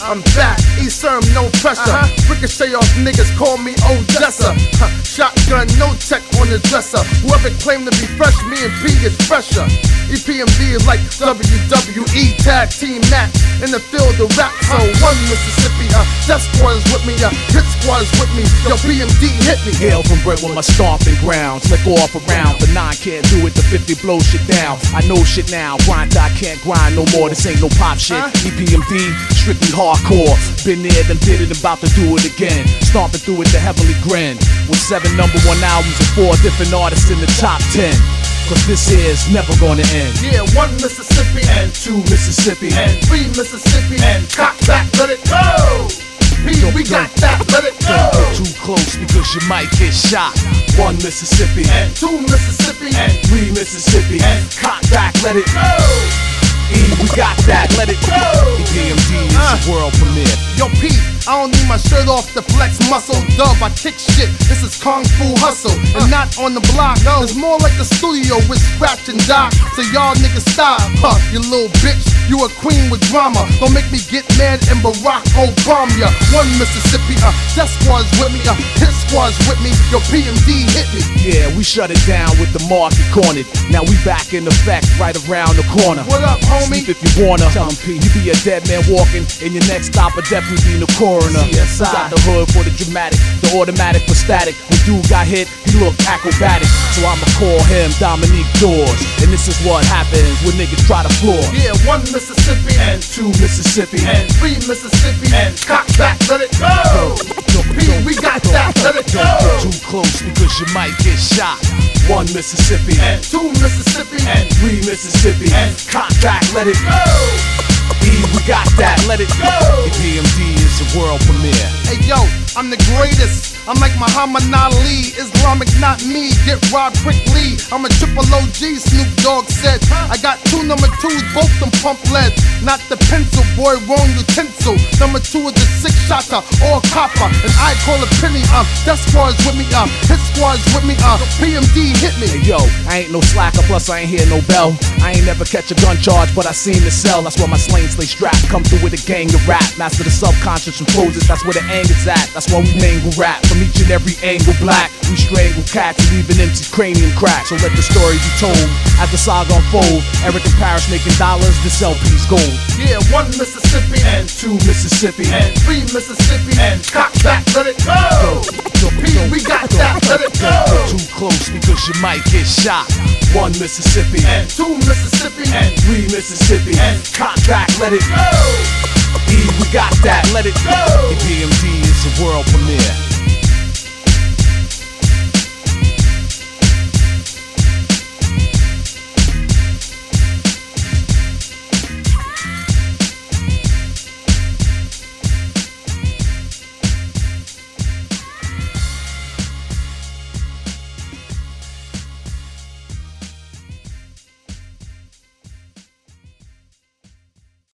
I'm back, E-Serm, no pressure. Ricochet off niggas, call me Odessa. Shotgun, no tech on the dresser. Whoever claimed to be fresh, me and P is fresher. EPMD is like WWE tag team match in the field of rap. So one Mississippi, Death Squad is with me, Hit Squad is with me. Yo, PMD hit me. Hail from Brentwood, my stomping grounds. Lick off around, the 9 can't do it, the 50 blow shit down. I know shit now, grind I can't grind no more. This ain't no pop shit. EPMD, strictly hardcore. Been there, done did it, about to do it again. Stomping through it, the heavenly grin. With 7 #1 albums and 4 different artists in the top 10. Cause this is never gonna end. Yeah, 1 Mississippi and 2 Mississippi and 3 Mississippi and cock back, let it go. P, we got that, let it go. Don't get too close because you might get shot. 1 Mississippi and 2 Mississippi and 3 Mississippi and cock back, let it go. We got that, let it go. EPMD is a world premiere. Yo, Pete, I don't need my shirt off to flex muscle. Dub, I kick shit. This is Kung Fu hustle. And not on the block. It's more like the studio with Scratch and Doc. So y'all niggas stop. You little bitch. You a queen with drama. Don't make me get mad and Barack Obama ya. 1 Mississippi, Death Squad's with me. Hit Squad's with me. Yo, PMD hit me. Yeah, we shut it down with the market cornered. Now we back in effect right around the corner. What up, homie? Sleep if you wanna. Tell him P. You be a dead man walking, and your next stop will definitely be in the coroner. CSI. We got the hood for the dramatic, the automatic for static. When dude got hit, he looked acrobatic. So I'ma call him Dominique Dawes. And this is what happens when niggas try to floor. Yeah, 1 Mississippi and 2 Mississippi and 3 Mississippi and cock back, let it go. P, we got that, let it go. Don't get too close because you might get shot. 1 Mississippi and 2 Mississippi and 3 Mississippi and cock back, let it go. We got that, let it go. EPMD is a world premiere. Hey yo, I'm the greatest. I'm like Muhammad Ali, Islamic not me, get robbed quickly. I'm a triple OG, Snoop Dogg said. I got 2 #2s, both them pump lead. Not the pencil, boy, wrong utensil. #2 is the 6-shotter, all copper. And I call it penny, Death Squad's with me, Hit Squad's with me, PMD hit me. Hey yo, I ain't no slacker, plus I ain't hear no bell. I ain't never catch a gun charge, but I seen the cell. That's why my slang stay strapped. Come through with a gang of rap. Master the subconscious and poses, that's where the anger's at. That's why we mangle rap. From each and every angle black. We strangle cats and leave an empty cranium crack. So let the story be told as the saga unfold. Eric and Parrish making dollars, this LP's gold. Yeah, 1 Mississippi and 2 Mississippi and 3 Mississippi and cock back, let it go. P, we got that, let it go. Don't get too close because you might get shot. 1 Mississippi and 2 Mississippi and 3 Mississippi and cock back, let it go. We got that, let it go. EPMD is a world premiere.